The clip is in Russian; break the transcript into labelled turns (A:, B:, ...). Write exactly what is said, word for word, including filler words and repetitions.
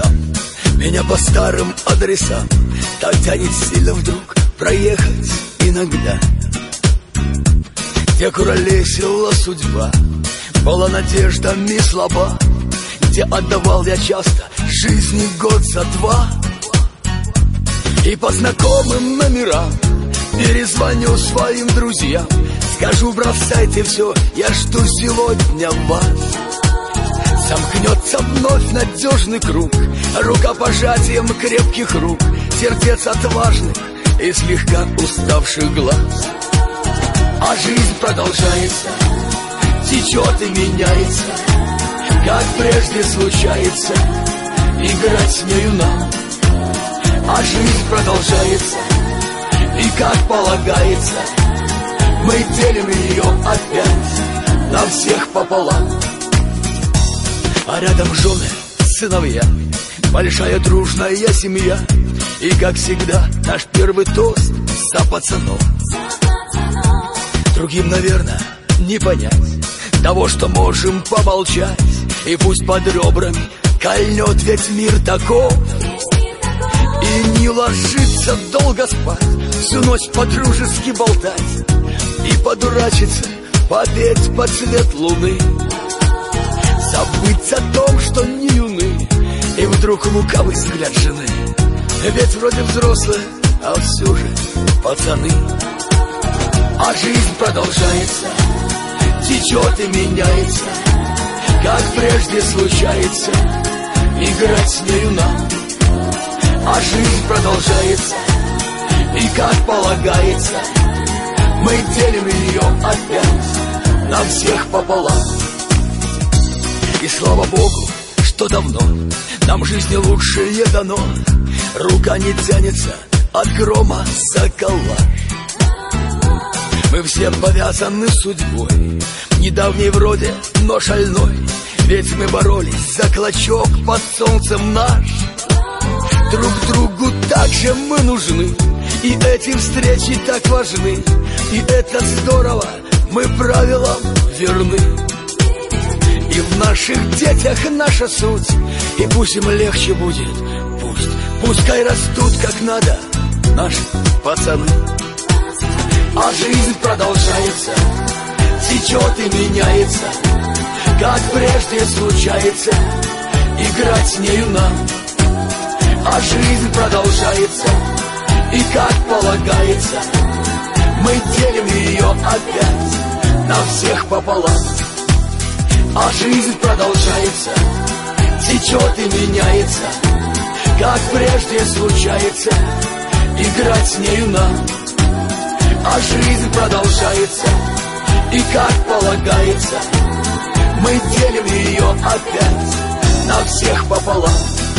A: сам. Меня по старым адресам так тянет сильно вдруг проехать иногда. Где куролесила судьба, была надеждами слаба, где отдавал я часто жизни год за два. И по знакомым номерам перезвоню своим друзьям, скажу: бросайте все, я жду сегодня вас. Замкнется вновь надежный круг рукопожатием крепких рук, сердец отважных и слегка уставших глаз. А жизнь продолжается, течет и меняется, как прежде случается, играть с нею нам. А жизнь продолжается, и как полагается, мы делим ее опять на всех пополам. А рядом жены, сыновья, большая дружная семья. И как всегда наш первый тост за пацанов. Другим, наверное, не понять того, что можем помолчать, и пусть под ребрами кольнет ведь мир таков. И не ложиться долго спать, всю ночь по-дружески болтать и подурачиться, попеть под свет луны. Забыть о том, что не юны, и вдруг лукавый взгляд жены. Ведь вроде взрослые, а все же пацаны. А жизнь продолжается, течет и меняется, как прежде случается, играть с нею нам. А жизнь продолжается, и как полагается, мы делим ее опять на всех пополам. И слава Богу, что давно нам жизни лучшее дано. Рука не тянется от грома сокола. Мы все повязаны судьбой, недавней вроде, но шальной. Ведь мы боролись за клочок под солнцем наш. Друг другу так же мы нужны, и эти встречи так важны. И это здорово, мы правилам верны. И в наших детях наша суть, и пусть им легче будет, пусть, пускай растут как надо наши пацаны. А жизнь продолжается, течет и меняется, как прежде случается, играть с нею нам. А жизнь продолжается, и как полагается, мы делим ее опять на всех пополам. А жизнь продолжается, течет и меняется, как прежде случается, играть с нею нам. А жизнь продолжается, и как полагается, мы делим ее опять на всех пополам.